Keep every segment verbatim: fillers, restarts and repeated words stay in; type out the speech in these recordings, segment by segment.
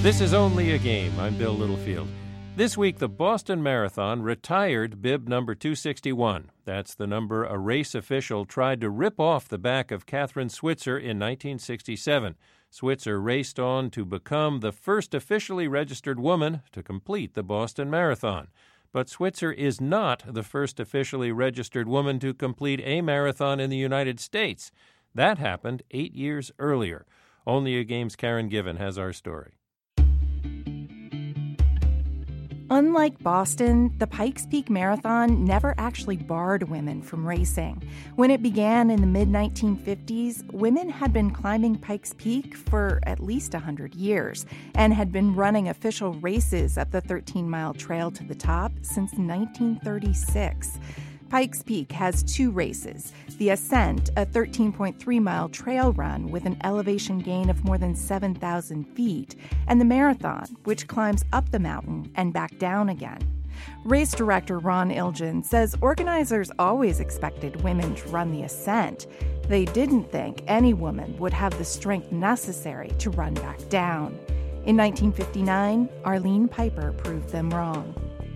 This is Only a Game. I'm Bill Littlefield. This week, the Boston Marathon retired bib number two sixty-one. That's the number a race official tried to rip off the back of Kathrine Switzer in nineteen sixty-seven. Switzer raced on to become the first officially registered woman to complete the Boston Marathon. But Switzer is not the first officially registered woman to complete a marathon in the United States. That happened eight years earlier. Only a Game's Karen Given has our story. Unlike Boston, the Pikes Peak Marathon never actually barred women from racing. When it began in the mid nineteen fifties, women had been climbing Pikes Peak for at least one hundred years and had been running official races up the thirteen-mile trail to the top since nineteen thirty-six. Pikes Peak has two races, the Ascent, a thirteen point three mile trail run with an elevation gain of more than seven thousand feet, and the Marathon, which climbs up the mountain and back down again. Race director Ron Ilgen says organizers always expected women to run the Ascent. They didn't think any woman would have the strength necessary to run back down. In nineteen fifty-nine, Arlene Piper proved them wrong.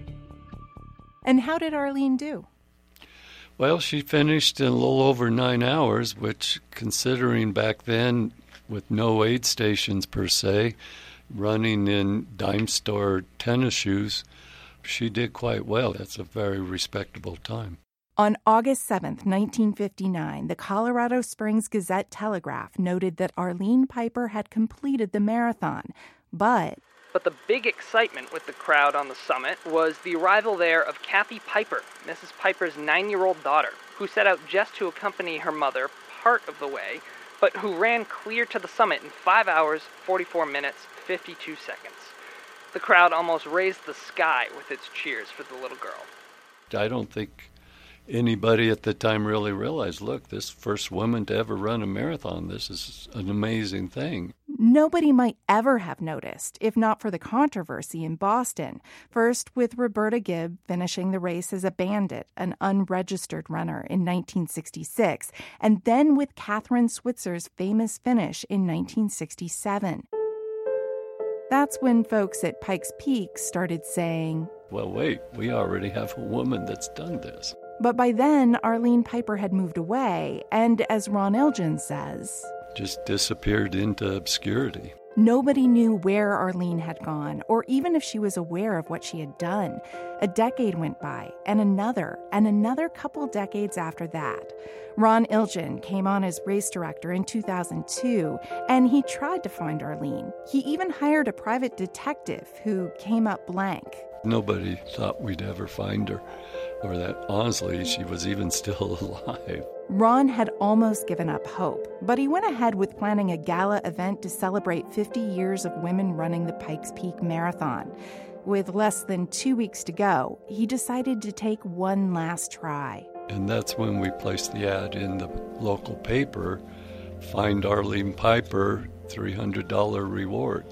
And how did Arlene do? Well, she finished in a little over nine hours, which, considering back then, with no aid stations per se, running in dime store tennis shoes, she did quite well. That's a very respectable time. On August seventh, nineteen fifty-nine, the Colorado Springs Gazette-Telegraph noted that Arlene Piper had completed the marathon, but... But the big excitement with the crowd on the summit was the arrival there of Kathy Piper, Missus Piper's nine-year-old daughter, who set out just to accompany her mother part of the way, but who ran clear to the summit in five hours, forty-four minutes, fifty-two seconds. The crowd almost raised the sky with its cheers for the little girl. I don't think anybody at the time really realized, look, this first woman to ever run a marathon, this is an amazing thing. Nobody might ever have noticed, if not for the controversy in Boston. First, with Roberta Gibb finishing the race as a bandit, an unregistered runner, in nineteen sixty-six, and then with Kathrine Switzer's famous finish in nineteen sixty-seven. That's when folks at Pikes Peak started saying, well, wait, we already have a woman that's done this. But by then, Arlene Piper had moved away, and as Ron Ilgen says, just disappeared into obscurity. Nobody knew where Arlene had gone, or even if she was aware of what she had done. A decade went by, and another, and another couple decades after that. Ron Ilgen came on as race director in two thousand two, and he tried to find Arlene. He even hired a private detective who came up blank. Nobody thought we'd ever find her, or that, honestly, she was even still alive. Ron had almost given up hope, but he went ahead with planning a gala event to celebrate fifty years of women running the Pikes Peak Marathon. With less than two weeks to go, he decided to take one last try. And that's when we placed the ad in the local paper, find Arlene Piper, three hundred dollars reward.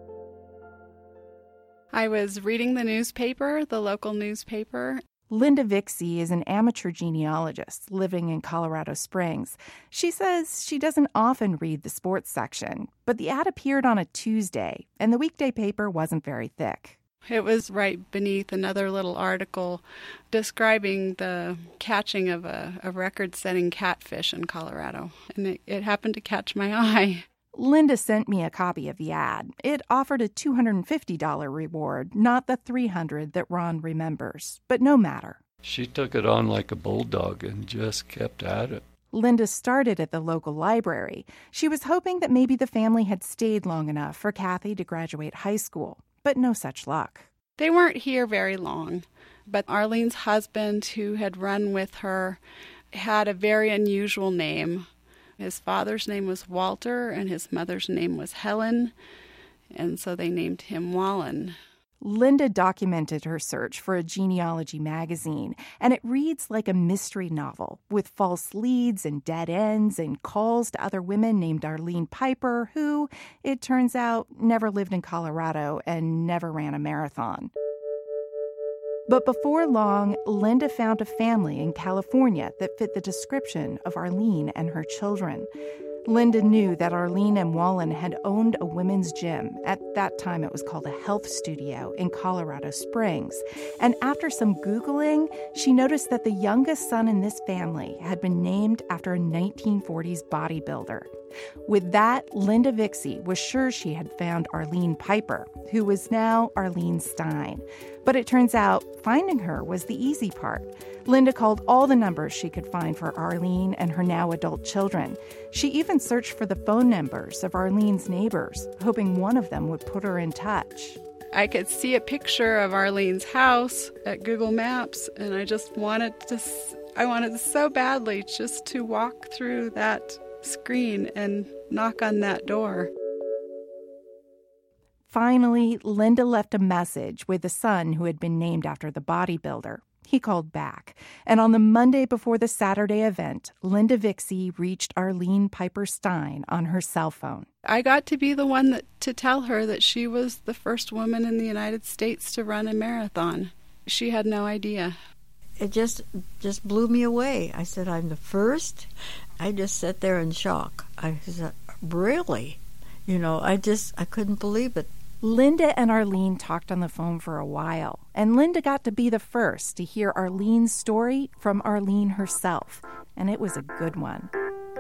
I was reading the newspaper, the local newspaper. Linda Vixie is an amateur genealogist living in Colorado Springs. She says she doesn't often read the sports section, but the ad appeared on a Tuesday, and the weekday paper wasn't very thick. It was right beneath another little article describing the catching of a, a record-setting catfish in Colorado, and it, it happened to catch my eye. Linda sent me a copy of the ad. It offered a two hundred fifty dollars reward, not the three hundred dollars that Ron remembers, but no matter. She took it on like a bulldog and just kept at it. Linda started at the local library. She was hoping that maybe the family had stayed long enough for Kathy to graduate high school, but no such luck. They weren't here very long, but Arlene's husband, who had run with her, had a very unusual name. His father's name was Walter, and his mother's name was Helen, and so they named him Wallen. Linda documented her search for a genealogy magazine, and it reads like a mystery novel, with false leads and dead ends and calls to other women named Arlene Piper, who, it turns out, never lived in Colorado and never ran a marathon. But before long, Linda found a family in California that fit the description of Arlene and her children. Linda knew that Arlene and Wallen had owned a women's gym. At that time, it was called a health studio in Colorado Springs. And after some Googling, she noticed that the youngest son in this family had been named after a nineteen forties bodybuilder. With that, Linda Vixie was sure she had found Arlene Piper, who was now Arlene Stein. But it turns out finding her was the easy part. Linda called all the numbers she could find for Arlene and her now adult children. She even searched for the phone numbers of Arlene's neighbors, hoping one of them would put her in touch. I could see a picture of Arlene's house at Google Maps, and I just wanted to, I wanted so badly just to walk through that screen and knock on that door. Finally, Linda left a message with the son who had been named after the bodybuilder. He called back, and on the Monday before the Saturday event, Linda Vixie reached Arlene Piper Stein on her cell phone. I got to be the one that, to tell her that she was the first woman in the United States to run a marathon. She had no idea. It just just blew me away. I said, I'm the first? I just sat there in shock. I said, really? You know, I just, I couldn't believe it. Linda and Arlene talked on the phone for a while, and Linda got to be the first to hear Arlene's story from Arlene herself, and it was a good one.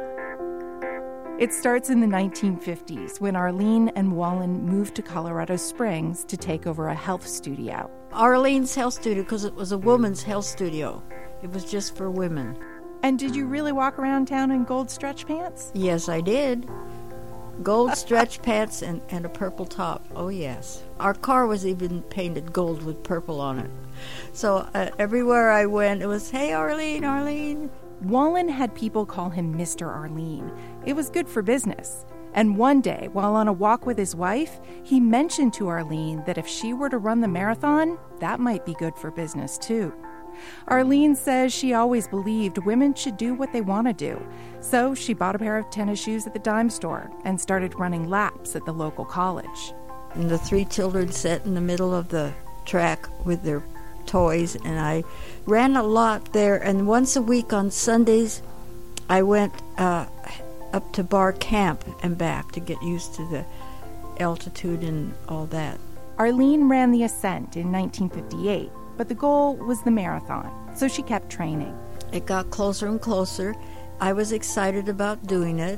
It starts in the nineteen fifties when Arlene and Wallen moved to Colorado Springs to take over a health studio. Arlene's health studio, because it was a woman's health studio. It was just for women. And did you really walk around town in gold stretch pants? Yes, I did. Gold stretch pants and, and a purple top. Oh, yes. Our car was even painted gold with purple on it. So uh, everywhere I went, it was, hey, Arlene, Arlene. Wallen had people call him Mister Arlene. It was good for business. And one day, while on a walk with his wife, he mentioned to Arlene that if she were to run the marathon, that might be good for business, too. Arlene says she always believed women should do what they want to do. So she bought a pair of tennis shoes at the dime store and started running laps at the local college. And the three children sat in the middle of the track with their toys, and I ran a lot there. And once a week on Sundays, I went uh, up to Bar Camp and back to get used to the altitude and all that. Arlene ran the Ascent in nineteen fifty-eight. But the goal was the marathon, so she kept training. It got closer and closer. I was excited about doing it.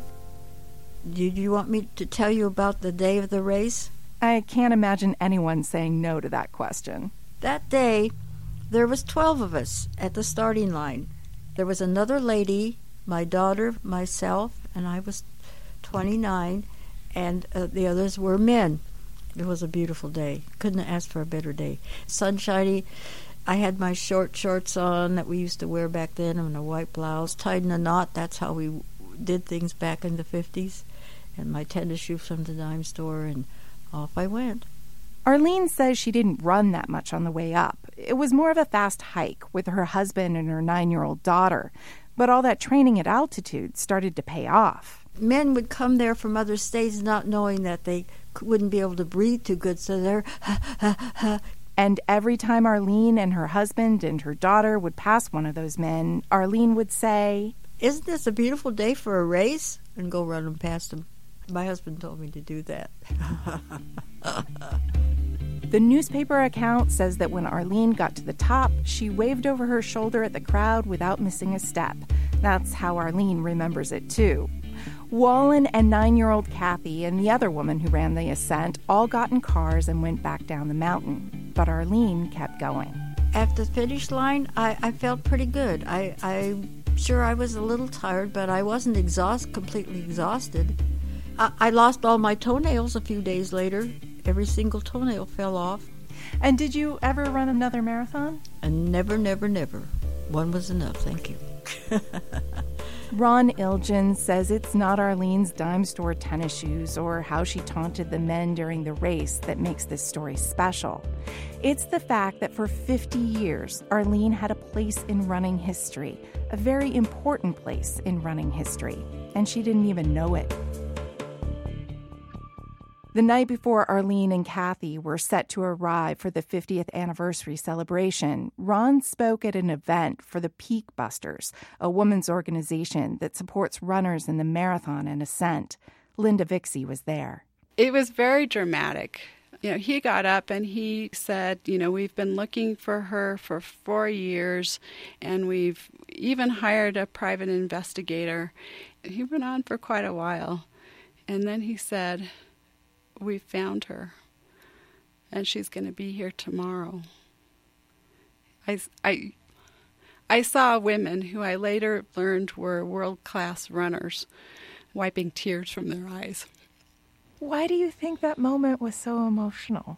Did you want me to tell you about the day of the race? I can't imagine anyone saying no to that question. That day, there was twelve of us at the starting line. There was another lady, my daughter, myself, and I was twenty-nine, and uh, the others were men. It was a beautiful day. Couldn't ask for a better day. Sunshiny. I had my short shorts on that we used to wear back then and a white blouse, tied in a knot. That's how we did things back in the fifties. And my tennis shoes from the dime store, and off I went. Arlene says she didn't run that much on the way up. It was more of a fast hike with her husband and her nine-year-old daughter. But all that training at altitude started to pay off. Men would come there from other states not knowing that they wouldn't be able to breathe too good, so they're ha, ha, ha. And every time Arlene and her husband and her daughter would pass one of those men, Arlene would say, "Isn't this a beautiful day for a race?" and go running past them. My husband told me to do that. The newspaper account says that when Arlene got to the top, she waved over her shoulder at the crowd without missing a step. That's how Arlene remembers it, too. Wallen and nine-year-old Kathy and the other woman who ran the Ascent all got in cars and went back down the mountain. But Arlene kept going. At the finish line, I, I felt pretty good. I, I'm sure I was a little tired, but I wasn't exhaust, completely exhausted. I, I lost all my toenails a few days later. Every single toenail fell off. And did you ever run another marathon? And never, never, never. One was enough, thank you. Ron Ilgen says it's not Arlene's dime store tennis shoes or how she taunted the men during the race that makes this story special. It's the fact that for fifty years, Arlene had a place in running history, a very important place in running history, and she didn't even know it. The night before Arlene and Kathy were set to arrive for the fiftieth anniversary celebration, Ron spoke at an event for the Peak Busters, a women's organization that supports runners in the marathon and ascent. Linda Vixie was there. It was very dramatic. You know, he got up and he said, you know, we've been looking for her for four years, and we've even hired a private investigator. He went on for quite a while. And then he said, we found her, and she's going to be here tomorrow. I, I, I saw women who I later learned were world-class runners wiping tears from their eyes. Why do you think that moment was so emotional?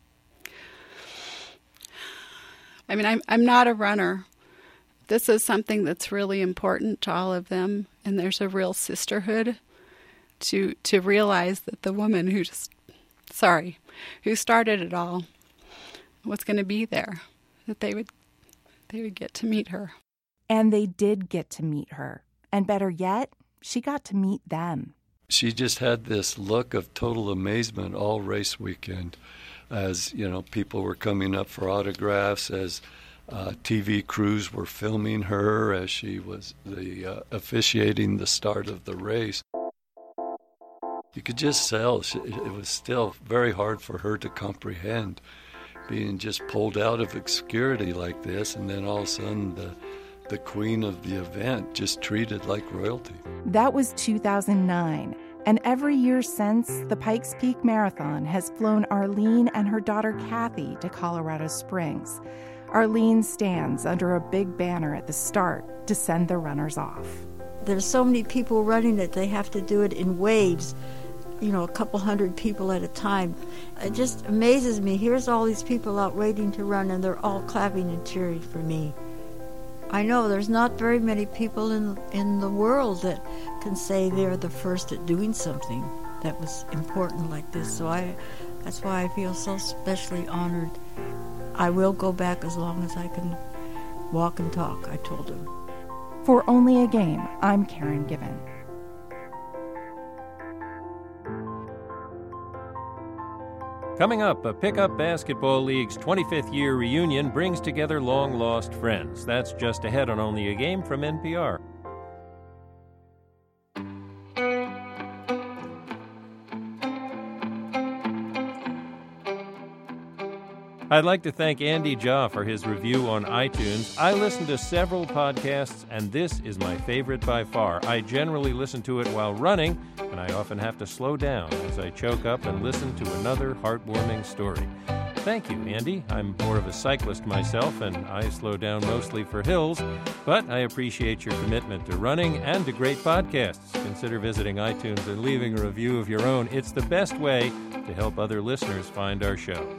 I mean, I'm, I'm not a runner. This is something that's really important to all of them, and there's a real sisterhood to to realize that the woman who just, sorry, who started it all was going to be there, that they would they would get to meet her. And they did get to meet her. And better yet, she got to meet them. She just had this look of total amazement all race weekend as, you know, people were coming up for autographs, as uh, T V crews were filming her as she was the uh, officiating the start of the race. You could just tell she, it was still very hard for her to comprehend being just pulled out of obscurity like this, and then all of a sudden the the queen of the event just treated like royalty. That was two thousand nine, and every year since, the Pikes Peak Marathon has flown Arlene and her daughter Kathy to Colorado Springs. Arlene stands under a big banner at the start to send the runners off. There's so many people running it, they have to do it in waves, you know, a couple hundred people at a time. It just amazes me. Here's all these people out waiting to run, and they're all clapping and cheering for me. I know there's not very many people in in the world that can say they're the first at doing something that was important like this. So I, that's why I feel so especially honored. I will go back as long as I can walk and talk, I told him. For Only a Game, I'm Karen Gibbon. Coming up, a Pickup Basketball League's twenty-fifth year reunion brings together long-lost friends. That's just ahead on Only a Game from N P R. I'd like to thank Andy Jaw for his review on iTunes. I listen to several podcasts, and this is my favorite by far. I generally listen to it while running, and I often have to slow down as I choke up and listen to another heartwarming story. Thank you, Andy. I'm more of a cyclist myself, and I slow down mostly for hills, but I appreciate your commitment to running and to great podcasts. Consider visiting iTunes and leaving a review of your own. It's the best way to help other listeners find our show.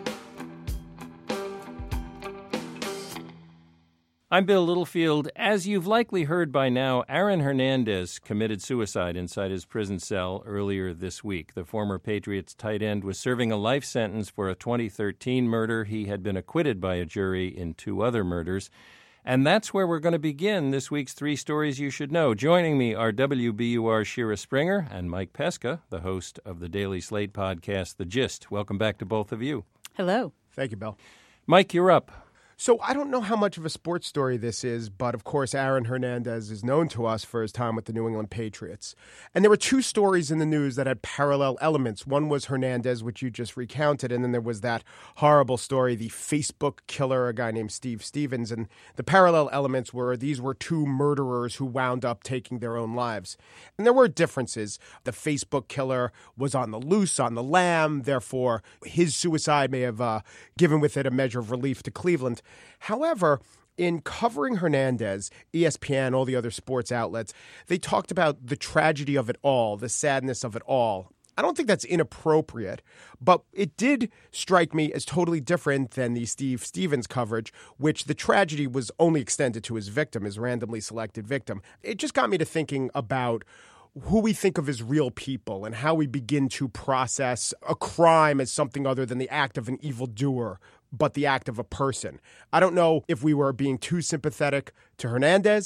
I'm Bill Littlefield. As you've likely heard by now, Aaron Hernandez committed suicide inside his prison cell earlier this week. The former Patriots tight end was serving a life sentence for a twenty thirteen murder. He had been acquitted by a jury in two other murders. And that's where we're going to begin this week's Three Stories You Should Know. Joining me are W B U R Shira Springer and Mike Pesca, the host of the Daily Slate podcast, The Gist. Welcome back to both of you. Hello. Thank you, Bill. Mike, you're up. So I don't know how much of a sports story this is, but of course Aaron Hernandez is known to us for his time with the New England Patriots. And there were two stories in the news that had parallel elements. One was Hernandez, which you just recounted, and then there was that horrible story, the Facebook killer, a guy named Steve Stevens. And the parallel elements were these were two murderers who wound up taking their own lives. And there were differences. The Facebook killer was on the loose, on the lam, therefore his suicide may have uh, given with it a measure of relief to Cleveland. However, in covering Hernandez, E S P N, all the other sports outlets, they talked about the tragedy of it all, the sadness of it all. I don't think that's inappropriate, but it did strike me as totally different than the Steve Stevens coverage, which the tragedy was only extended to his victim, his randomly selected victim. It just got me to thinking about who we think of as real people and how we begin to process a crime as something other than the act of an evildoer, but the act of a person. I don't know if we were being too sympathetic to Hernandez.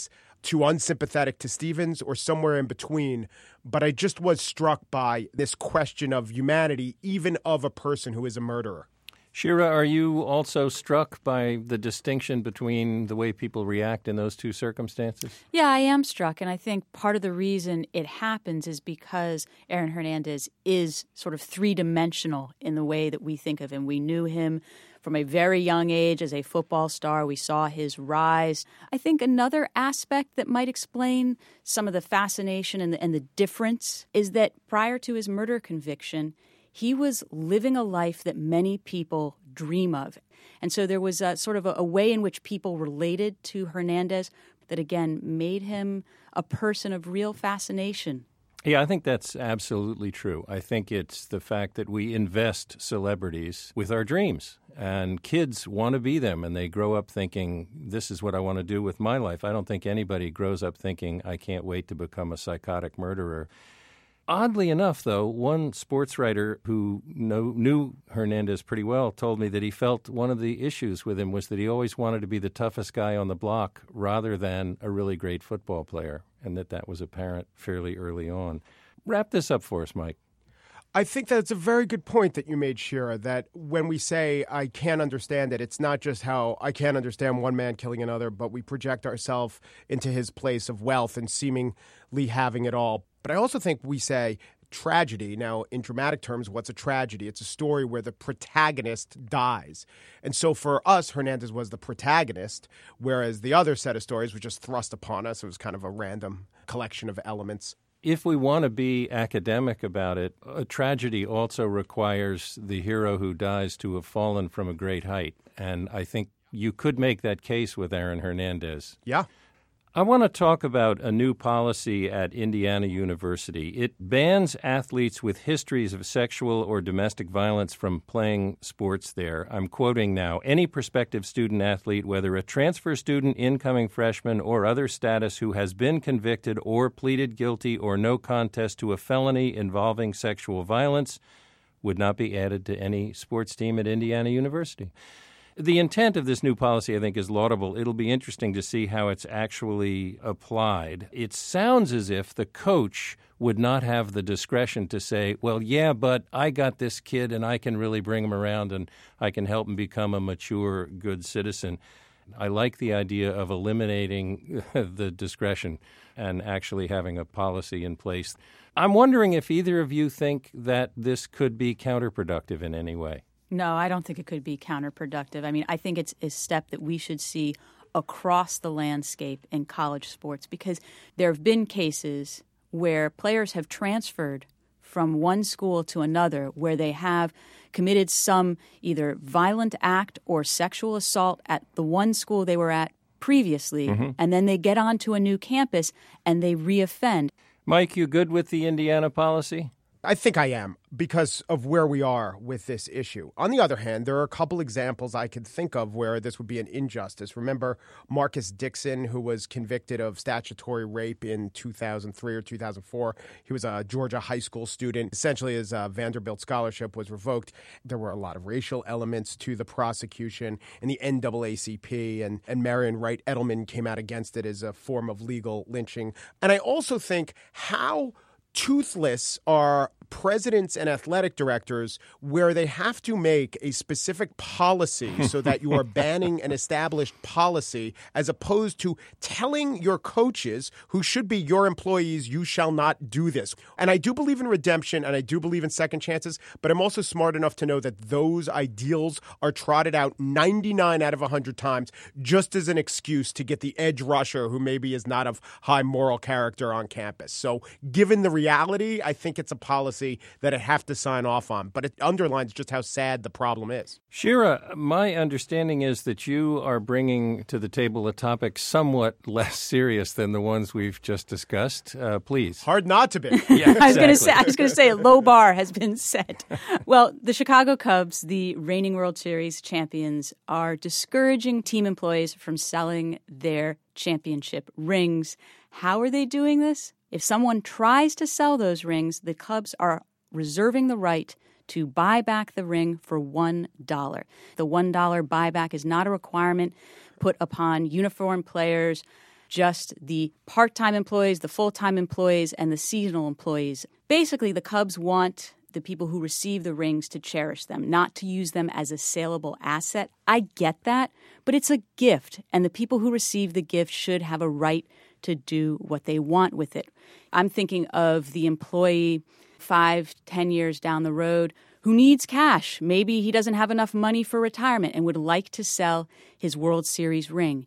too unsympathetic to Stevens or somewhere in between. But I just was struck by this question of humanity, even of a person who is a murderer. Shira, are you also struck by the distinction between the way people react in those two circumstances? Yeah, I am struck, and I think part of the reason it happens is because Aaron Hernandez is sort of three-dimensional in the way that we think of him. We knew him from a very young age as a football star. We saw his rise. I think another aspect that might explain some of the fascination and the, and the difference is that prior to his murder conviction, he was living a life that many people dream of. And so there was a, sort of a, a way in which people related to Hernandez that, again, made him a person of real fascination. Yeah, I think that's absolutely true. I think it's the fact that we invest celebrities with our dreams. And kids want to be them, and they grow up thinking, this is what I want to do with my life. I don't think anybody grows up thinking, I can't wait to become a psychotic murderer. Oddly enough, though, one sports writer who know, knew Hernandez pretty well told me that he felt one of the issues with him was that he always wanted to be the toughest guy on the block rather than a really great football player, and that that was apparent fairly early on. Wrap this up for us, Mike. I think that's a very good point that you made, Shira, that when we say I can't understand it, it's not just how I can't understand one man killing another, but we project ourselves into his place of wealth and seemingly having it all. But I also think we say tragedy. Now, in dramatic terms, what's a tragedy? It's a story where the protagonist dies. And so for us, Hernandez was the protagonist, whereas the other set of stories were just thrust upon us. It was kind of a random collection of elements. If we want to be academic about it, a tragedy also requires the hero who dies to have fallen from a great height. And I think you could make that case with Aaron Hernandez. Yeah. I want to talk about a new policy at Indiana University. It bans athletes with histories of sexual or domestic violence from playing sports there. I'm quoting now, any prospective student athlete, whether a transfer student, incoming freshman, or other status who has been convicted or pleaded guilty or no contest to a felony involving sexual violence would not be added to any sports team at Indiana University. The intent of this new policy, I think, is laudable. It'll be interesting to see how it's actually applied. It sounds as if the coach would not have the discretion to say, well, yeah, but I got this kid and I can really bring him around and I can help him become a mature, good citizen. I like the idea of eliminating the discretion and actually having a policy in place. I'm wondering if either of you think that this could be counterproductive in any way. No, I don't think it could be counterproductive. I mean, I think it's a step that we should see across the landscape in college sports because there have been cases where players have transferred from one school to another where they have committed some either violent act or sexual assault at the one school they were at previously, mm-hmm. and then they get onto a new campus and they reoffend. Mike, you good with the Indiana policy? I think I am because of where we are with this issue. On the other hand, there are a couple examples I could think of where this would be an injustice. Remember Marcus Dixon, who was convicted of statutory rape in two thousand three or two thousand four. He was a Georgia high school student. Essentially, his uh, Vanderbilt scholarship was revoked. There were a lot of racial elements to the prosecution, and the N double A C P and, and Marion Wright Edelman came out against it as a form of legal lynching. And I also think how toothless are presidents and athletic directors where they have to make a specific policy so that you are banning an established policy as opposed to telling your coaches who should be your employees, you shall not do this. And I do believe in redemption and I do believe in second chances, but I'm also smart enough to know that those ideals are trotted out ninety-nine out of one hundred times just as an excuse to get the edge rusher who maybe is not of high moral character on campus. So given the reality, I think it's a policy that I have to sign off on, but it underlines just how sad the problem is. Shira, my understanding is that you are bringing to the table a topic somewhat less serious than the ones we've just discussed. Uh, please. Hard not to be. Yeah, exactly. I was going to say, I was going to say a low bar has been set. Well, the Chicago Cubs, the reigning World Series champions, are discouraging team employees from selling their championship rings. How are they doing this? If someone tries to sell those rings, the Cubs are reserving the right to buy back the ring for one dollar. The one dollar buyback is not a requirement put upon uniformed players, just the part-time employees, the full-time employees, and the seasonal employees. Basically, the Cubs want the people who receive the rings to cherish them, not to use them as a saleable asset. I get that, but it's a gift, and the people who receive the gift should have a right to do what they want with it. I'm thinking of the employee five, ten years down the road who needs cash. Maybe he doesn't have enough money for retirement and would like to sell his World Series ring.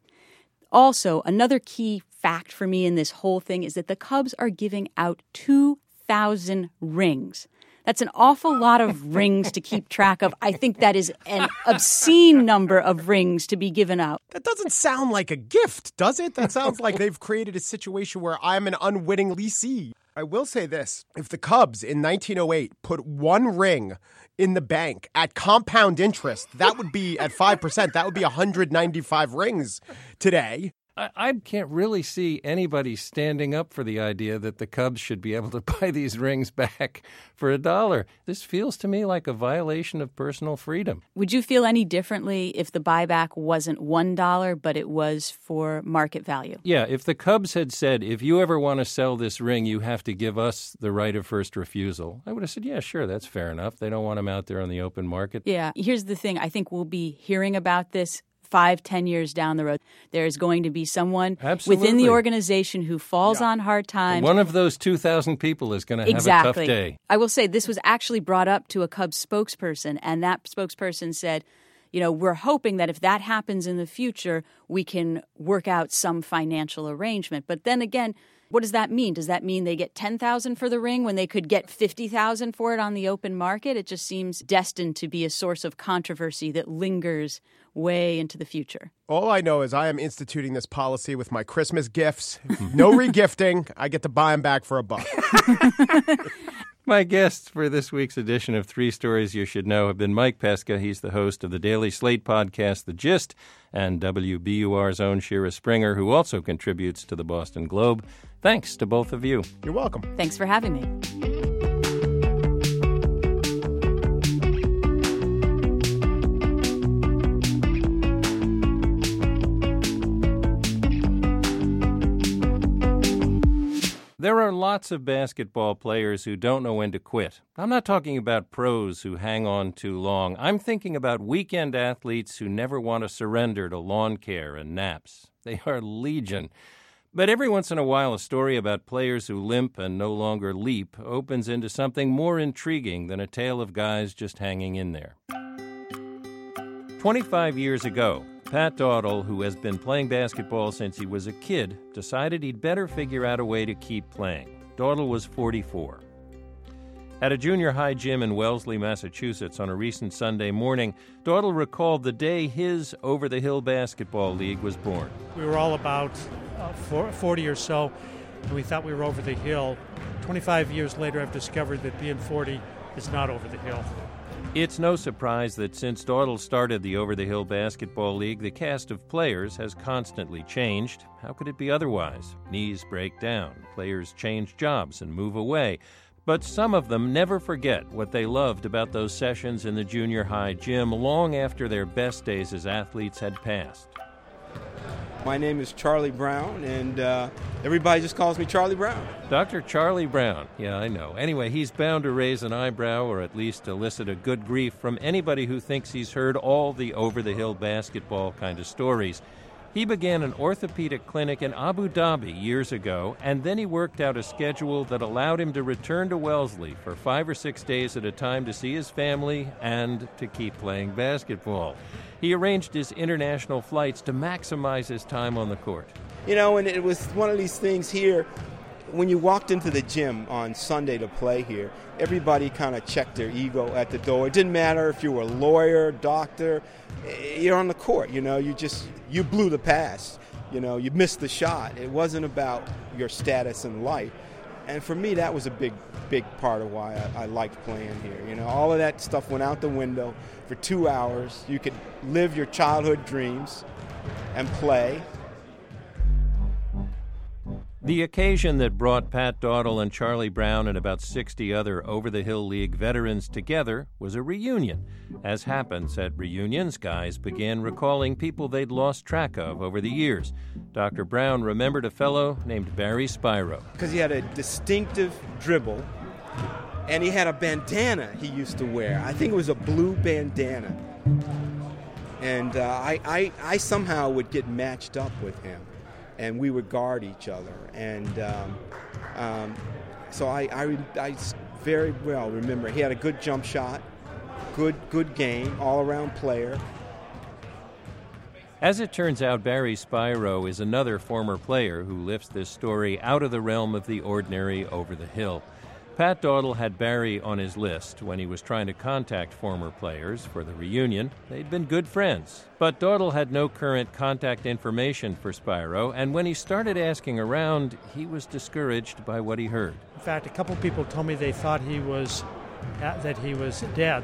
Also, another key fact for me in this whole thing is that the Cubs are giving out two thousand rings. That's an awful lot of rings to keep track of. I think that is an obscene number of rings to be given out. That doesn't sound like a gift, does it? That sounds like they've created a situation where I'm an unwitting leasee. I will say this. If the Cubs in nineteen oh eight put one ring in the bank at compound interest, that would be at five percent. That would be one hundred ninety-five rings today. I, I can't really see anybody standing up for the idea that the Cubs should be able to buy these rings back for a dollar. This feels to me like a violation of personal freedom. Would you feel any differently if the buyback wasn't one dollar, but it was for market value? Yeah, if the Cubs had said, if you ever want to sell this ring, you have to give us the right of first refusal, I would have said, yeah, sure, that's fair enough. They don't want them out there on the open market. Yeah, here's the thing. I think we'll be hearing about this five, ten years down the road. There's going to be someone Absolutely. within the organization who falls Yeah. on hard times. One of those two thousand people is going to have exactly. a tough day. I will say this was actually brought up to a Cubs spokesperson, and that spokesperson said, you know, we're hoping that if that happens in the future, we can work out some financial arrangement. But then again, what does that mean? Does that mean they get ten thousand dollars for the ring when they could get fifty thousand dollars for it on the open market? It just seems destined to be a source of controversy that lingers way into the future. All I know is I am instituting this policy with my Christmas gifts. No regifting. I get to buy them back for a buck. My guests for this week's edition of Three Stories You Should Know have been Mike Pesca. He's the host of the Daily Slate podcast, The Gist, and W B U R's own Shira Springer, who also contributes to the Boston Globe. Thanks to both of you. You're welcome. Thanks for having me. There are lots of basketball players who don't know when to quit. I'm not talking about pros who hang on too long. I'm thinking about weekend athletes who never want to surrender to lawn care and naps. They are legion. But every once in a while, a story about players who limp and no longer leap opens into something more intriguing than a tale of guys just hanging in there. twenty-five years ago, Pat Dowdle, who has been playing basketball since he was a kid, decided he'd better figure out a way to keep playing. Dowdle was forty-four. At a junior high gym in Wellesley, Massachusetts, on a recent Sunday morning, Dowdle recalled the day his Over-the-Hill Basketball League was born. We were all about uh, forty or so, and we thought we were over the hill. twenty-five years later, I've discovered that being forty is not over the hill. It's no surprise that since Dowdle started the Over-the-Hill Basketball League, the cast of players has constantly changed. How could it be otherwise? Knees break down, players change jobs and move away. But some of them never forget what they loved about those sessions in the junior high gym long after their best days as athletes had passed. My name is Charlie Brown, and uh, everybody just calls me Charlie Brown. Doctor Charlie Brown. Yeah, I know. Anyway, he's bound to raise an eyebrow or at least elicit a good grief from anybody who thinks he's heard all the over-the-hill basketball kind of stories. He began an orthopedic clinic in Abu Dhabi years ago, and then he worked out a schedule that allowed him to return to Wellesley for five or six days at a time to see his family and to keep playing basketball. He arranged his international flights to maximize his time on the court. You know, and it was one of these things here, when you walked into the gym on Sunday to play here, everybody kind of checked their ego at the door. It didn't matter if you were a lawyer, doctor, you're on the court, you know, you just, you blew the pass, you know, you missed the shot. It wasn't about your status in life. And for me, that was a big, big part of why I, I liked playing here. You know, all of that stuff went out the window for two hours. You could live your childhood dreams and play. The occasion that brought Pat Dowdle and Charlie Brown and about sixty other Over-the-Hill League veterans together was a reunion. As happens at reunions, guys began recalling people they'd lost track of over the years. Doctor Brown remembered a fellow named Barry Spiro. Because he had a distinctive dribble, and he had a bandana he used to wear. I think it was a blue bandana. And uh, I, I, I somehow would get matched up with him, and we would guard each other. And um, um, so I, I, I very well remember he had a good jump shot, good good game, all-around player. As it turns out, Barry Spiro is another former player who lifts this story out of the realm of the ordinary over the hill. Pat Dowdle had Barry on his list when he was trying to contact former players for the reunion. They'd been good friends. But Dowdle had no current contact information for Spiro, and when he started asking around, he was discouraged by what he heard. In fact, a couple people told me they thought he was that he was dead.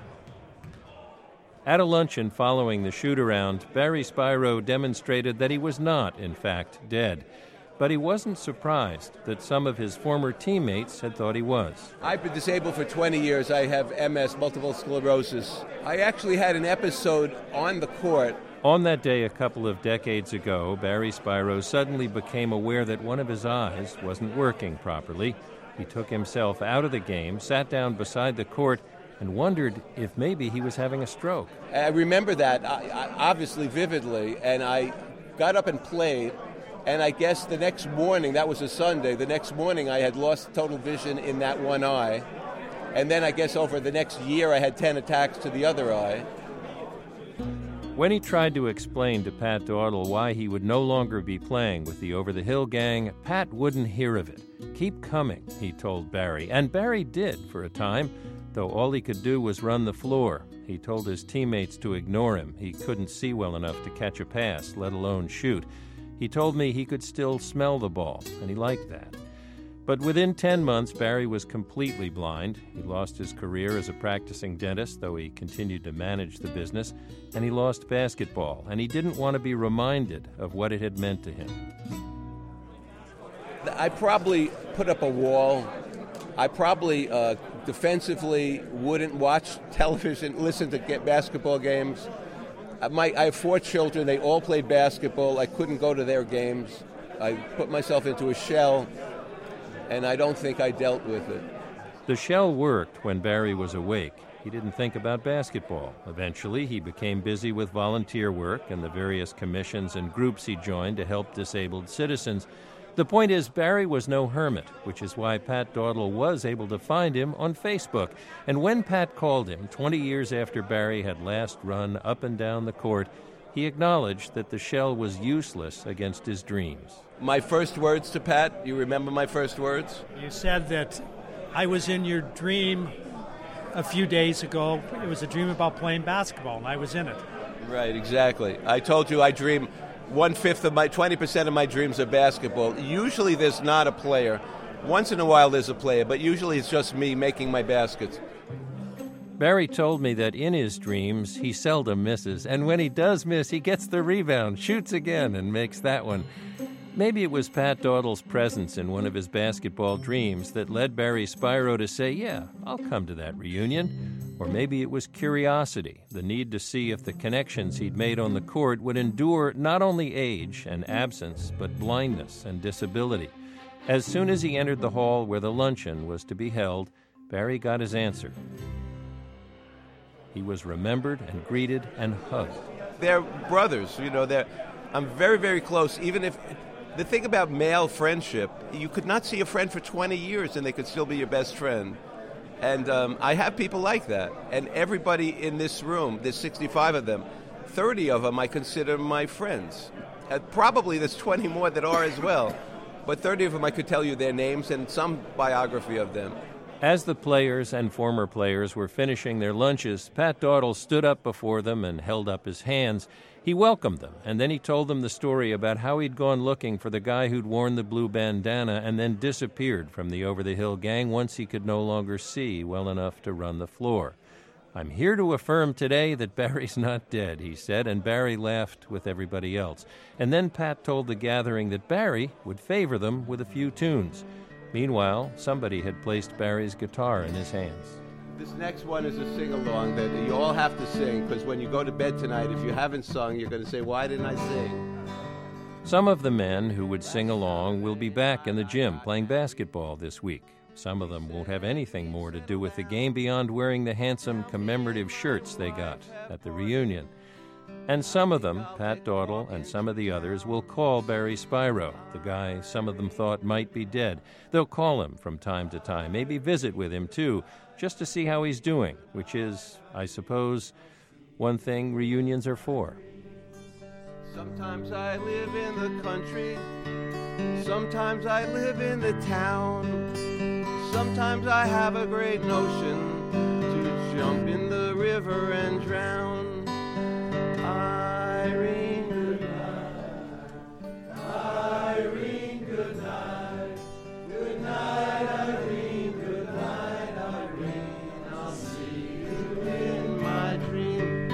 At a luncheon following the shoot-around, Barry Spiro demonstrated that he was not, in fact, dead. But he wasn't surprised that some of his former teammates had thought he was. I've been disabled for twenty years. I have M S, multiple sclerosis. I actually had an episode on the court. On that day a couple of decades ago, Barry Spiro suddenly became aware that one of his eyes wasn't working properly. He took himself out of the game, sat down beside the court, and wondered if maybe he was having a stroke. I remember that, I, I, obviously vividly, and I got up and played. And I guess the next morning, that was a Sunday, the next morning I had lost total vision in that one eye. And then I guess over the next year I had ten attacks to the other eye. When he tried to explain to Pat Dowdle why he would no longer be playing with the Over-the-Hill gang, Pat wouldn't hear of it. Keep coming, he told Barry. And Barry did for a time, though all he could do was run the floor. He told his teammates to ignore him. He couldn't see well enough to catch a pass, let alone shoot. He told me he could still smell the ball, and he liked that. But within ten months, Barry was completely blind. He lost his career as a practicing dentist, though he continued to manage the business, and he lost basketball, and he didn't want to be reminded of what it had meant to him. I probably put up a wall. I probably uh, defensively wouldn't watch television, listen to get basketball games. My, I have four children. They all played basketball. I couldn't go to their games. I put myself into a shell, and I don't think I dealt with it. The shell worked when Barry was awake. He didn't think about basketball. Eventually, he became busy with volunteer work and the various commissions and groups he joined to help disabled citizens. The point is, Barry was no hermit, which is why Pat Dowdle was able to find him on Facebook. And when Pat called him, twenty years after Barry had last run up and down the court, he acknowledged that the shell was useless against his dreams. My first words to Pat, you remember my first words? You said that I was in your dream a few days ago. It was a dream about playing basketball, and I was in it. Right, exactly. I told you I dream... One-fifth of my, twenty percent of my dreams are basketball. Usually there's not a player. Once in a while there's a player, but usually it's just me making my baskets. Barry told me that in his dreams he seldom misses, and when he does miss, he gets the rebound, shoots again, and makes that one. Maybe it was Pat Dowdle's presence in one of his basketball dreams that led Barry Spiro to say, yeah, I'll come to that reunion. Or maybe it was curiosity, the need to see if the connections he'd made on the court would endure not only age and absence, but blindness and disability. As soon as he entered the hall where the luncheon was to be held, Barry got his answer. He was remembered and greeted and hugged. They're brothers, you know, they're, I'm very, very close. Even if, the thing about male friendship, you could not see a friend for twenty years and they could still be your best friend. And um, I have people like that. And everybody in this room, there's sixty-five of them, thirty of them I consider my friends. Uh, probably there's twenty more that are as well. But thirty of them I could tell you their names and some biography of them. As the players and former players were finishing their lunches, Pat Dowdle stood up before them and held up his hands. He welcomed them, and then he told them the story about how he'd gone looking for the guy who'd worn the blue bandana and then disappeared from the Over-the-Hill gang once he could no longer see well enough to run the floor. "I'm here to affirm today that Barry's not dead," he said, and Barry laughed with everybody else. And then Pat told the gathering that Barry would favor them with a few tunes. Meanwhile, somebody had placed Barry's guitar in his hands. This next one is a sing-along that you all have to sing, because when you go to bed tonight, if you haven't sung, you're going to say, "Why didn't I sing?" Some of the men who would sing along will be back in the gym playing basketball this week. Some of them won't have anything more to do with the game beyond wearing the handsome commemorative shirts they got at the reunion. And some of them, Pat Dowdle and some of the others, will call Barry Spiro, the guy some of them thought might be dead. They'll call him from time to time, maybe visit with him too, just to see how he's doing, which is, I suppose, one thing reunions are for. Sometimes I live in the country, sometimes I live in the town. Sometimes I have a great notion to jump in the river and drown. Irene, good night. Irene, good night. Good night, Irene. Good night, Irene. I'll see you in my dream.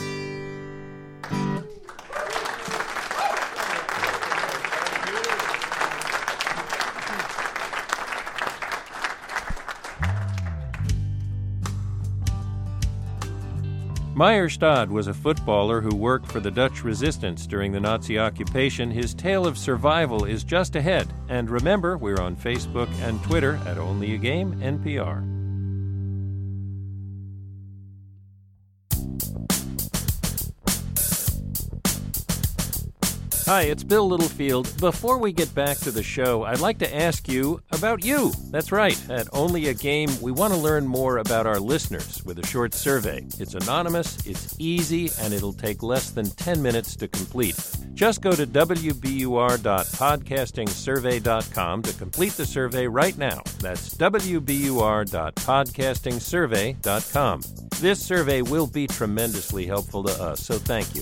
Meyer Stad was a footballer who worked for the Dutch resistance during the Nazi occupation. His tale of survival is just ahead. And remember, we're on Facebook and Twitter at Only a Game N P R. Hi, it's Bill Littlefield. Before we get back to the show, I'd like to ask you about you. That's right. At Only a Game, we want to learn more about our listeners with a short survey. It's anonymous, it's easy, and it'll take less than ten minutes to complete. Just go to w b u r dot podcasting survey dot com to complete the survey right now. That's w b u r dot podcasting survey dot com. This survey will be tremendously helpful to us, so thank you.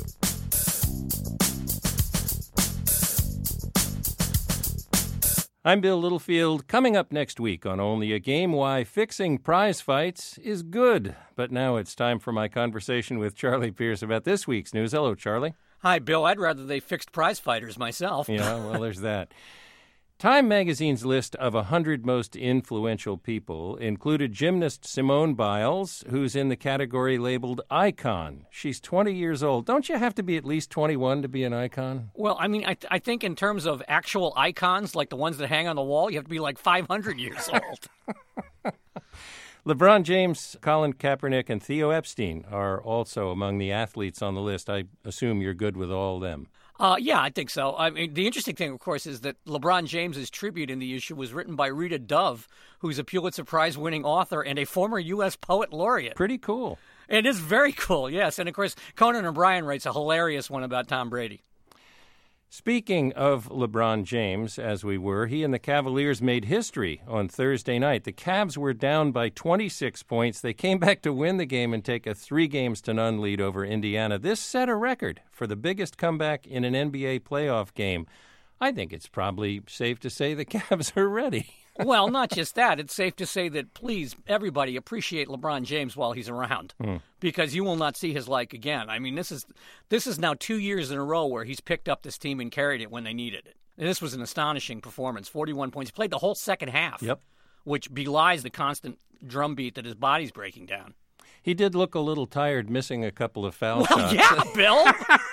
I'm Bill Littlefield. Coming up next week on Only a Game, why fixing prize fights is good. But now it's time for my conversation with Charlie Pierce about this week's news. Hello, Charlie. Hi, Bill. I'd rather they fixed prize fighters myself. Yeah, well, there's that. Time magazine's list of one hundred most influential people included gymnast Simone Biles, who's in the category labeled icon. She's twenty years old. Don't you have to be at least twenty-one to be an icon? Well, I mean, I, th- I think in terms of actual icons, like the ones that hang on the wall, you have to be like five hundred years old. LeBron James, Colin Kaepernick, and Theo Epstein are also among the athletes on the list. I assume you're good with all of them. Uh, yeah, I think so. I mean, the interesting thing, of course, is that LeBron James's tribute in the issue was written by Rita Dove, who's a Pulitzer Prize-winning author and a former U S poet laureate. Pretty cool. It is very cool, yes. And, of course, Conan O'Brien writes a hilarious one about Tom Brady. Speaking of LeBron James, as we were, he and the Cavaliers made history on Thursday night. The Cavs were down by twenty-six points. They came back to win the game and take a three games to none lead over Indiana. This set a record for the biggest comeback in an N B A playoff game. I think it's probably safe to say the Cavs are ready. Well, not just that. It's safe to say that, please, everybody appreciate LeBron James while he's around, mm. because you will not see his like again. I mean, this is this is now two years in a row where he's picked up this team and carried it when they needed it. And this was an astonishing performance, forty-one points. He played the whole second half, yep. which belies the constant drumbeat that his body's breaking down. He did look a little tired, missing a couple of foul well, shots. Yeah, Bill.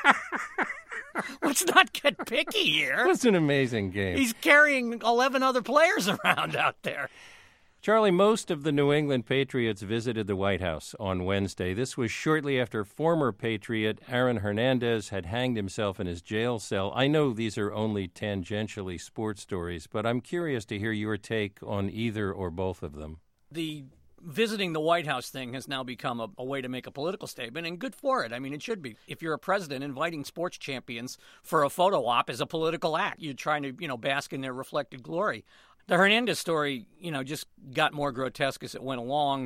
Let's not get picky here. It was an amazing game. He's carrying eleven other players around out there. Charlie, most of the New England Patriots visited the White House on Wednesday. This was shortly after former Patriot Aaron Hernandez had hanged himself in his jail cell. I know these are only tangentially sports stories, but I'm curious to hear your take on either or both of them. The visiting the White House thing has now become a, a way to make a political statement, and good for it. I mean, it should be. If you're a president, inviting sports champions for a photo op is a political act. You're trying to, you know, bask in their reflected glory. The Hernandez story, you know, just got more grotesque as it went along.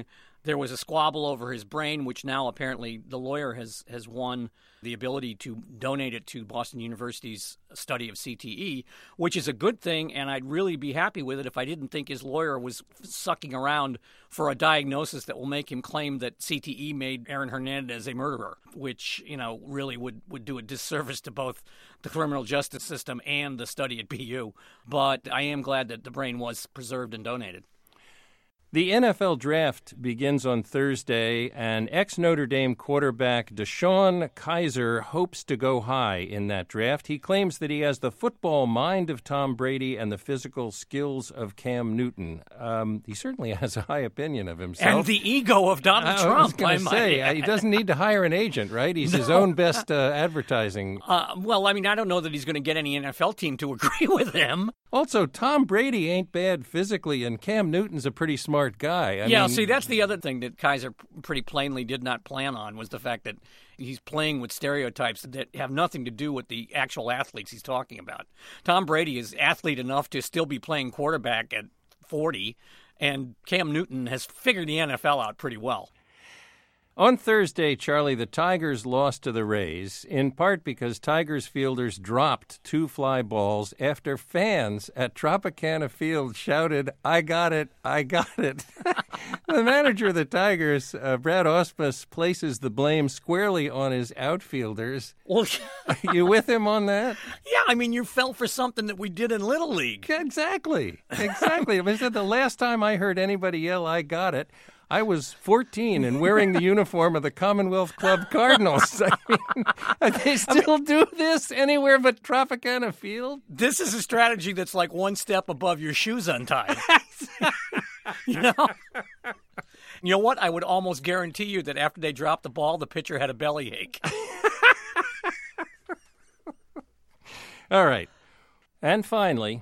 There was a squabble over his brain, which now apparently the lawyer has, has won the ability to donate it to Boston University's study of C T E, which is a good thing, and I'd really be happy with it if I didn't think his lawyer was sucking around for a diagnosis that will make him claim that C T E made Aaron Hernandez a murderer, which, you know, really would, would do a disservice to both the criminal justice system and the study at B U. But I am glad that the brain was preserved and donated. The N F L draft begins on Thursday, and ex-Notre Dame quarterback DeShone Kizer hopes to go high in that draft. He claims that he has the football mind of Tom Brady and the physical skills of Cam Newton. Um, he certainly has a high opinion of himself. And the ego of Donald I Trump. I was going to say, might. he doesn't need to hire an agent, right? He's No. his own best uh, advertising. Uh, well, I mean, I don't know that he's going to get any N F L team to agree with him. Also, Tom Brady ain't bad physically, and Cam Newton's a pretty smart guy. I yeah, mean, see, that's the other thing that Kizer pretty plainly did not plan on, was the fact that he's playing with stereotypes that have nothing to do with the actual athletes he's talking about. Tom Brady is athlete enough to still be playing quarterback at forty, and Cam Newton has figured the N F L out pretty well. On Thursday, Charlie, the Tigers lost to the Rays, in part because Tigers fielders dropped two fly balls after fans at Tropicana Field shouted, "I got it, I got it." The manager of the Tigers, uh, Brad Ausmus, places the blame squarely on his outfielders. Well, Are you with him on that? Yeah, I mean, you fell for something that we did in Little League. Exactly, exactly. I said the last time I heard anybody yell, "I got it," I was fourteen and wearing the uniform of the Commonwealth Club Cardinals. I mean, they still do this anywhere but Tropicana Field? This is a strategy that's like one step above your shoes untied. You know? You know what? I would almost guarantee you that after they dropped the ball, the pitcher had a bellyache. All right. And finally,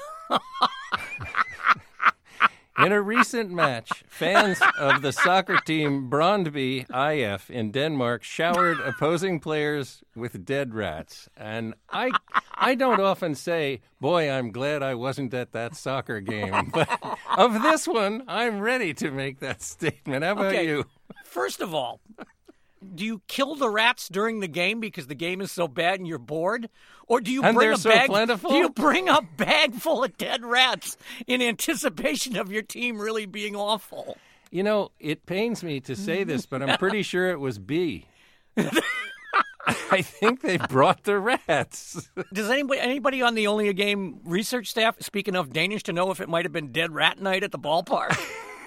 in a recent match, fans of the soccer team Brøndby I F in Denmark showered opposing players with dead rats. And I I don't often say, boy, I'm glad I wasn't at that soccer game. But of this one, I'm ready to make that statement. How about Okay. you? First of all, do you kill the rats during the game because the game is so bad and you're bored? Or do you And bring they're a so bag plentiful? Do you bring a bag full of dead rats in anticipation of your team really being awful? You know, it pains me to say this, but I'm pretty sure it was B. I think they brought the rats. Does anybody anybody on the Only a Game research staff speak enough Danish to know if it might have been dead rat night at the ballpark?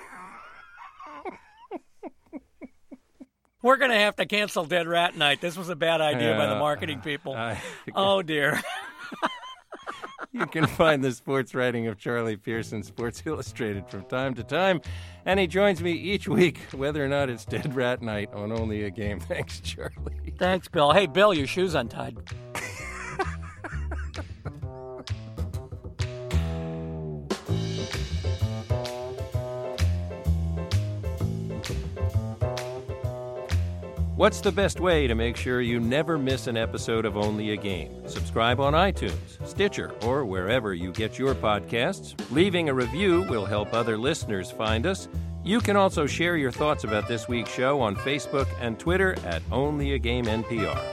We're going to have to cancel Dead Rat Night. This was a bad idea by the Yeah, marketing people. I- Oh, dear. You can find the sports writing of Charlie Pearson, Sports Illustrated, from time to time. And he joins me each week, whether or not it's Dead Rat Night on Only a Game. Thanks, Charlie. Thanks, Bill. Hey, Bill, your shoe's untied. What's the best way to make sure you never miss an episode of Only a Game? Subscribe on iTunes, Stitcher, or wherever you get your podcasts. Leaving a review will help other listeners find us. You can also share your thoughts about this week's show on Facebook and Twitter at Only a Game N P R.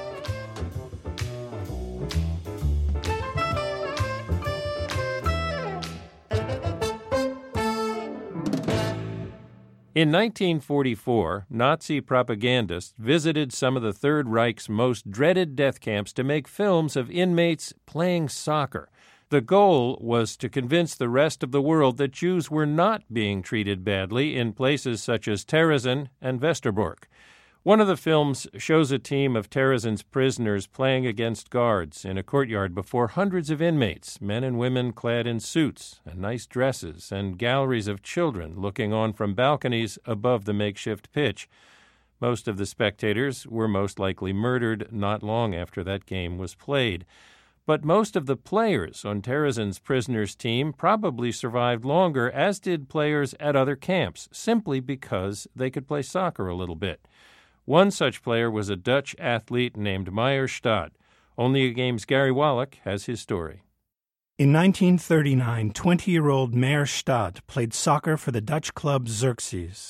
In nineteen forty-four, Nazi propagandists visited some of the Third Reich's most dreaded death camps to make films of inmates playing soccer. The goal was to convince the rest of the world that Jews were not being treated badly in places such as Terezin and Westerbork. One of the films shows a team of Terezin's prisoners playing against guards in a courtyard before hundreds of inmates, men and women clad in suits and nice dresses, and galleries of children looking on from balconies above the makeshift pitch. Most of the spectators were most likely murdered not long after that game was played. But most of the players on Terezin's prisoners team probably survived longer, as did players at other camps, simply because they could play soccer a little bit. One such player was a Dutch athlete named Meyer Stad. Only a Game's Gary Wallach has his story. In nineteen thirty-nine, twenty-year-old Meyer Stad played soccer for the Dutch club Xerxes.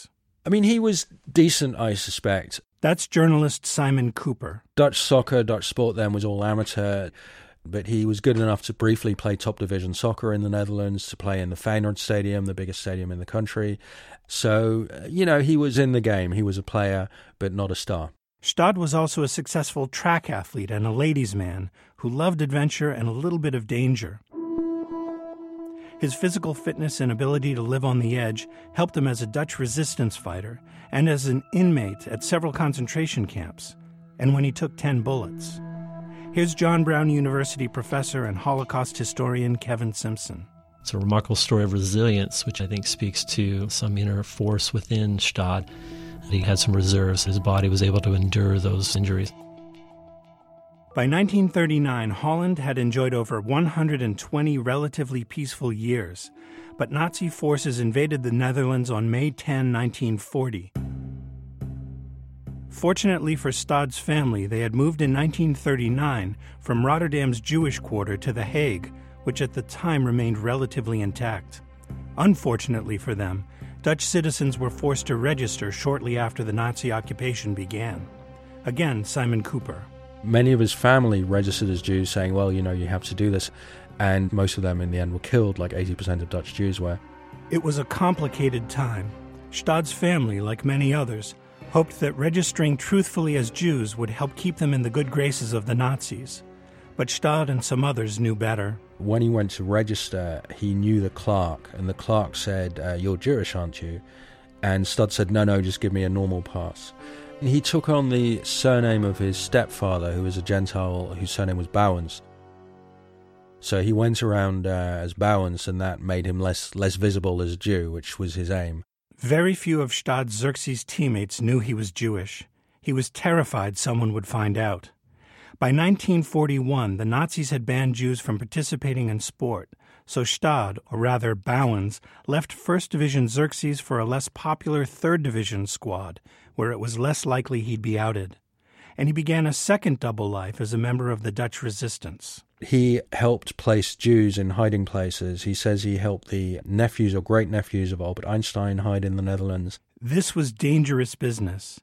I mean, he was decent, I suspect. That's journalist Simon Cooper. Dutch soccer, Dutch sport then was all amateur, but he was good enough to briefly play top division soccer in the Netherlands, to play in the Feyenoord Stadium, the biggest stadium in the country. So, you know, he was in the game. He was a player, but not a star. Stade was also a successful track athlete and a ladies' man who loved adventure and a little bit of danger. His physical fitness and ability to live on the edge helped him as a Dutch resistance fighter and as an inmate at several concentration camps, and when he took ten bullets. Here's John Brown University professor and Holocaust historian Kevin Simpson. It's a remarkable story of resilience, which I think speaks to some inner force within Stade. He had some reserves. His body was able to endure those injuries. By nineteen thirty-nine, Holland had enjoyed over one hundred twenty relatively peaceful years, but Nazi forces invaded the Netherlands on May tenth, nineteen forty. Fortunately for Stade's family, they had moved in nineteen thirty-nine from Rotterdam's Jewish quarter to The Hague, which at the time remained relatively intact. Unfortunately for them, Dutch citizens were forced to register shortly after the Nazi occupation began. Again, Simon Cooper. Many of his family registered as Jews, saying, well, you know, you have to do this. And most of them in the end were killed, like eighty percent of Dutch Jews were. It was a complicated time. Stade's family, like many others, hoped that registering truthfully as Jews would help keep them in the good graces of the Nazis. But Stade and some others knew better. When he went to register, he knew the clerk, and the clerk said, uh, you're Jewish, aren't you? And Stade said, no, no, just give me a normal pass. And he took on the surname of his stepfather, who was a Gentile, whose surname was Bouwens. So he went around uh, as Bouwens, and that made him less less visible as a Jew, which was his aim. Very few of Stade Xerxes' teammates knew he was Jewish. He was terrified someone would find out. By nineteen forty-one, the Nazis had banned Jews from participating in sport, so Stade, or rather Bouwens, left First Division Xerxes for a less popular Third Division squad, where it was less likely he'd be outed. And he began a second double life as a member of the Dutch resistance. He helped place Jews in hiding places. He says he helped the nephews or great-nephews of Albert Einstein hide in the Netherlands. This was dangerous business.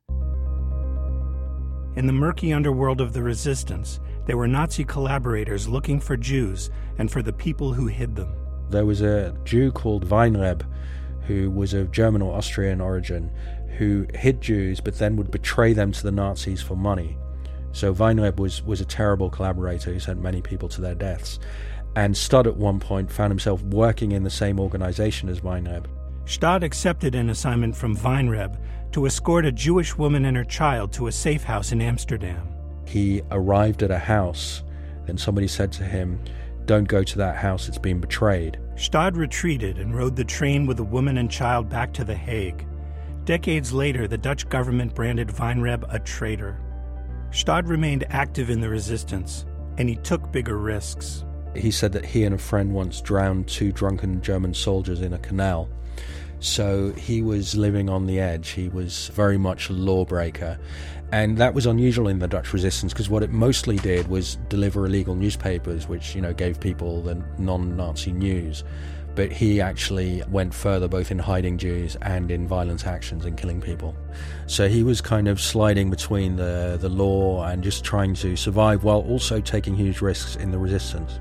In the murky underworld of the resistance, there were Nazi collaborators looking for Jews and for the people who hid them. There was a Jew called Weinreb, who was of German or Austrian origin, who hid Jews but then would betray them to the Nazis for money. So Weinreb was, was a terrible collaborator who sent many people to their deaths. And Stade at one point found himself working in the same organization as Weinreb. Stade accepted an assignment from Weinreb to escort a Jewish woman and her child to a safe house in Amsterdam. He arrived at a house, and somebody said to him, don't go to that house, it's been betrayed. Stade retreated and rode the train with the woman and child back to The Hague. Decades later, the Dutch government branded Weinreb a traitor. Stade remained active in the resistance, and he took bigger risks. He said that he and a friend once drowned two drunken German soldiers in a canal. So he was living on the edge. He was very much a lawbreaker. And that was unusual in the Dutch resistance, because what it mostly did was deliver illegal newspapers, which, you know, gave people the non-Nazi news. But he actually went further, both in hiding Jews and in violent actions and killing people. So he was kind of sliding between the, the law and just trying to survive while also taking huge risks in the resistance.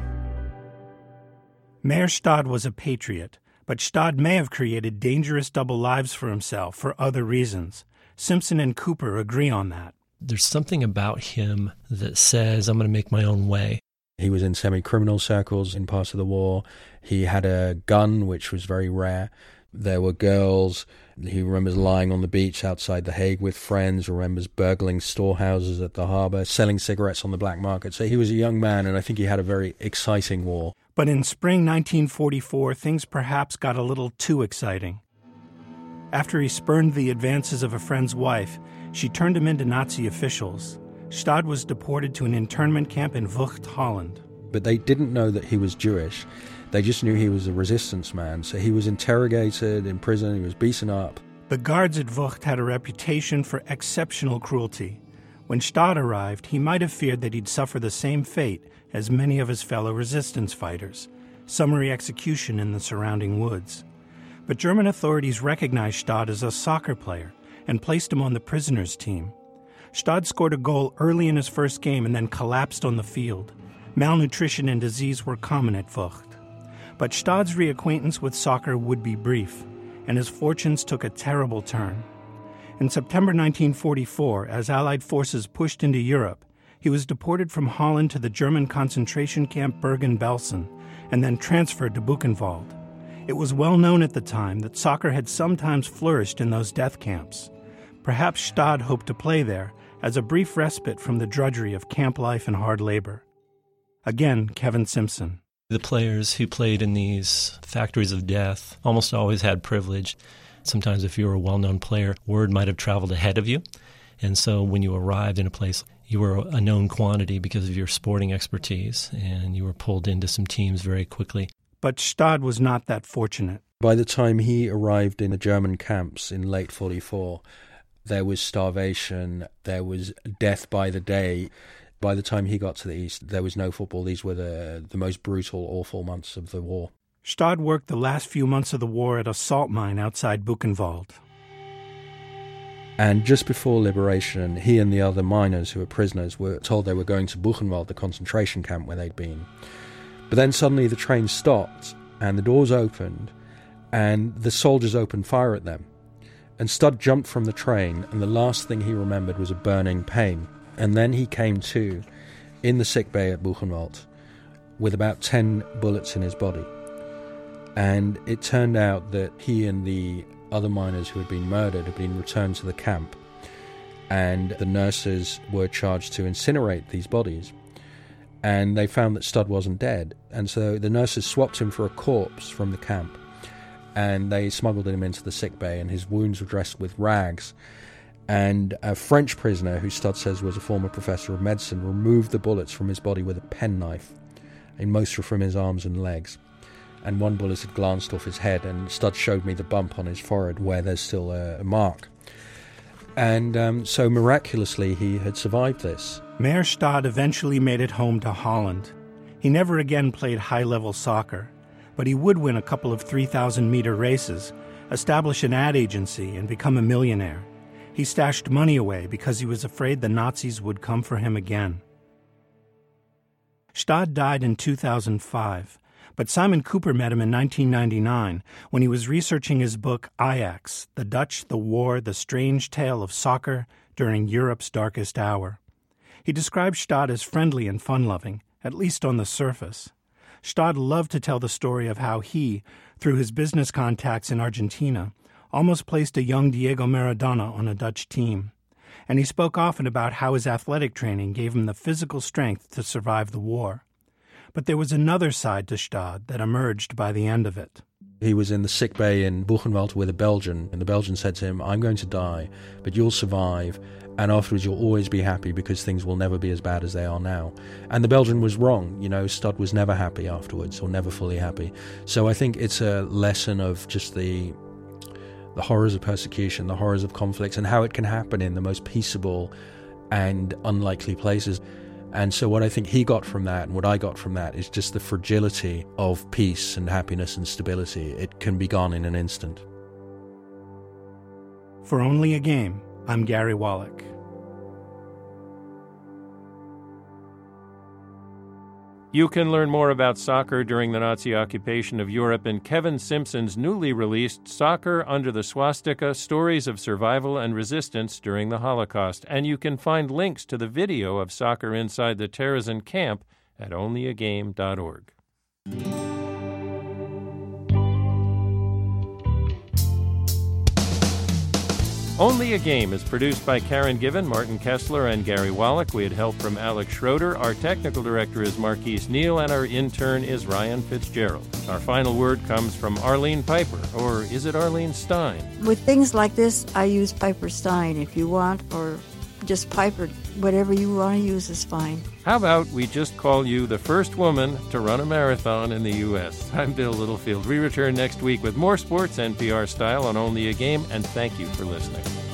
Mayor Stade was a patriot, but Stade may have created dangerous double lives for himself for other reasons. Simpson and Cooper agree on that. There's something about him that says, I'm going to make my own way. He was in semi-criminal circles in parts of the war. He had a gun, which was very rare. There were girls. He remembers lying on the beach outside The Hague with friends, remembers burgling storehouses at the harbour, selling cigarettes on the black market. So he was a young man, and I think he had a very exciting war. But in spring nineteen forty-four, things perhaps got a little too exciting. After he spurned the advances of a friend's wife, she turned him into Nazi officials. Stade was deported to an internment camp in Vught, Holland. But they didn't know that he was Jewish. They just knew he was a resistance man. So he was interrogated in prison, he was beaten up. The guards at Vught had a reputation for exceptional cruelty. When Stade arrived, he might have feared that he'd suffer the same fate as many of his fellow resistance fighters, summary execution in the surrounding woods. But German authorities recognized Stade as a soccer player and placed him on the prisoners' team. Stade scored a goal early in his first game and then collapsed on the field. Malnutrition and disease were common at Vught. But Stade's reacquaintance with soccer would be brief, and his fortunes took a terrible turn. In September nineteen forty-four, as Allied forces pushed into Europe, he was deported from Holland to the German concentration camp Bergen-Belsen and then transferred to Buchenwald. It was well known at the time that soccer had sometimes flourished in those death camps. Perhaps Stade hoped to play there as a brief respite from the drudgery of camp life and hard labor. Again, Kevin Simpson. The players who played in these factories of death almost always had privilege. Sometimes if you were a well-known player, word might have traveled ahead of you. And so when you arrived in a place, you were a known quantity because of your sporting expertise, and you were pulled into some teams very quickly. But Stade was not that fortunate. By the time he arrived in the German camps in late forty-four, there was starvation, there was death by the day. By the time he got to the east, there was no football. These were the, the most brutal, awful months of the war. Stade worked the last few months of the war at a salt mine outside Buchenwald. And just before liberation, he and the other miners who were prisoners were told they were going to Buchenwald, the concentration camp where they'd been. But then suddenly the train stopped, and the doors opened, and the soldiers opened fire at them. And Stade jumped from the train, and the last thing he remembered was a burning pain. And then he came to in the sick bay at Buchenwald with about ten bullets in his body. And it turned out that he and the other miners who had been murdered had been returned to the camp, and the nurses were charged to incinerate these bodies. And they found that Stade wasn't dead, and so the nurses swapped him for a corpse from the camp, and they smuggled him into the sick bay, and his wounds were dressed with rags. And a French prisoner, who Stade says was a former professor of medicine, removed the bullets from his body with a penknife, and most were from his arms and legs. And one bullet had glanced off his head, and Stade showed me the bump on his forehead where there's still a, a mark. And um, so miraculously he had survived this. Mayer Stade eventually made it home to Holland. He never again played high-level soccer, but he would win a couple of three thousand meter races, establish an ad agency, and become a millionaire. He stashed money away because he was afraid the Nazis would come for him again. Stade died in two thousand five. But Simon Cooper met him in nineteen ninety-nine when he was researching his book Ajax, The Dutch, the War, the Strange Tale of Soccer During Europe's Darkest Hour. He described Stade as friendly and fun-loving, at least on the surface. Stade loved to tell the story of how he, through his business contacts in Argentina, almost placed a young Diego Maradona on a Dutch team. And he spoke often about how his athletic training gave him the physical strength to survive the war. But there was another side to Stade that emerged by the end of it. He was in the sick bay in Buchenwald with a Belgian, and the Belgian said to him, I'm going to die, but you'll survive, and afterwards you'll always be happy because things will never be as bad as they are now. And the Belgian was wrong. You know, Stade was never happy afterwards, or never fully happy. So I think it's a lesson of just the the horrors of persecution, the horrors of conflicts, and how it can happen in the most peaceable and unlikely places. And so what I think he got from that and what I got from that is just the fragility of peace and happiness and stability. It can be gone in an instant. For Only a Game, I'm Gary Wallach. You can learn more about soccer during the Nazi occupation of Europe in Kevin Simpson's newly released Soccer Under the Swastika, Stories of Survival and Resistance During the Holocaust. And you can find links to the video of soccer inside the Terezin camp at only a game dot org. Only a Game is produced by Karen Given, Martin Kessler, and Gary Wallach. We had help from Alex Schroeder. Our technical director is Marquise Neal, and our intern is Ryan Fitzgerald. Our final word comes from Arlene Piper, or is it Arlene Stein? With things like this, I use Piper Stein if you want, or just Piper. Whatever you want to use is fine. How about we just call you the first woman to run a marathon in the U S? I'm Bill Littlefield. We return next week with more sports N P R style on Only a Game, and thank you for listening.